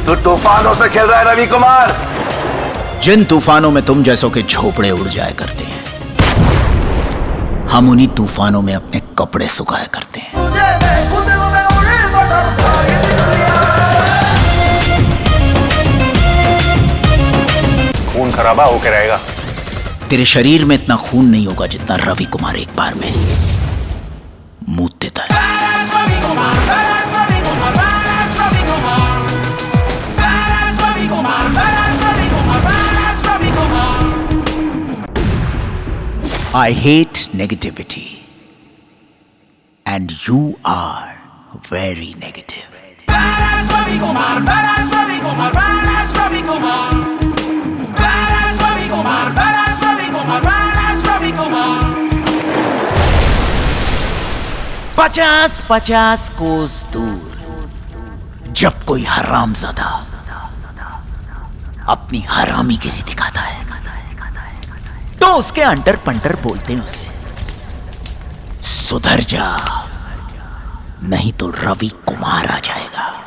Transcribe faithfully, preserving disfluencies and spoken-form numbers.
तू तूफानों से खेल रहा है रवि कुमार। जिन तूफानों में तुम जैसों के झोपड़े उड़ जाया करते हैं, हम उन्हीं तूफानों में अपने कपड़े सुखाया करते हैं। खून खराबा होके रहेगा। तेरे शरीर में इतना खून नहीं होगा जितना रवि कुमार एक बार में मूत देता है। I hate negativity, and you are very negative. Badass Ravi Kumar, Badass Ravi Kumar, Badass Ravi Kumar, Badass Ravi Kumar, Badass Ravi Kumar, Badass Ravi Kumar. पचास पचास कोस दूर जब कोई हरामजादा अपनी हरामीगिरी दिखाता है तो उसके अंटर पंटर बोलते हैं उसे, सुधर जा नहीं तो रवि कुमार आ जाएगा।